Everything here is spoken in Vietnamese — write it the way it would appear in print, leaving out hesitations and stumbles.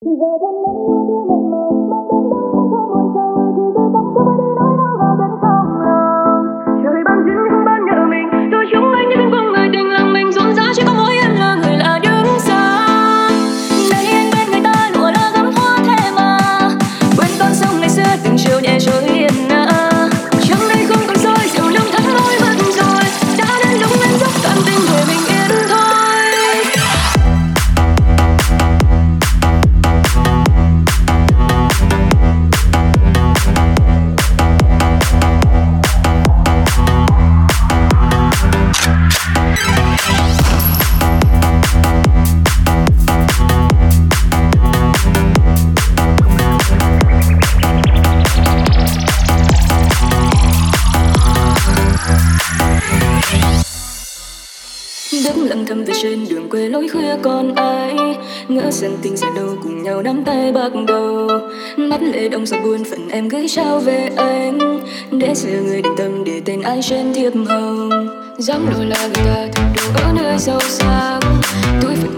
Ngỡ rằng tình sẽ đâu cùng nhau nắm tay bắt đầu. Mắt lệ đông giọt buồn phần em gửi trao về anh, để giờ người định tâm để tên ai trên thiệp hồng. Dám đổi là người ta thật đủ ở nơi sâu xa, tuổi